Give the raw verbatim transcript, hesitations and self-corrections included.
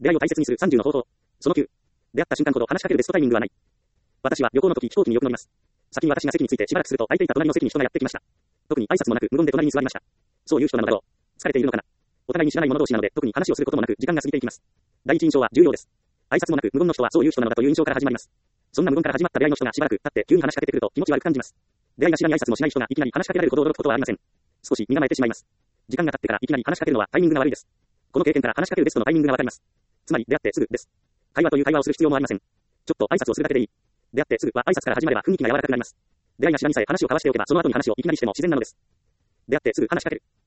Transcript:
出会いを大切にするさんじゅうの方法。そのきゅう。出会った瞬間ほど話しかけるベストタイミングはない。私は旅行の時飛行機によく乗ります。先に私が席についてしばらくすると空いていた隣の席に人がやってきました。特に挨拶もなく無言で隣に座りました。そういう人なのだろう。疲れているのかな。お互いに知らない者同士なので特に話をすることもなく時間が過ぎていきます。第一印象は重要です。挨拶もなく無言の人はそういう人なのだという印象から始まります。そんな無言から始まった出会いの人がしばらく経って急に話しかけてくると気持ち悪く感じます。出会いが知らに挨拶もしない人がいきなり話しかけられるほど驚くことはありません。少し身構えてしまいます。時間が経ってからいきなり話しかけるのはタイミングが悪いです。この経験から話しかけるベストのタイミングがわかります。つまり出会ってすぐです。会話という会話をする必要もありません。ちょっと挨拶をするだけでいい。出会ってすぐは挨拶から始まれば雰囲気が柔らかくなります。出会いが知らにさえ話を交わしておけばその後に話をいきなりしても自然なのです。出会ってすぐ話しかける。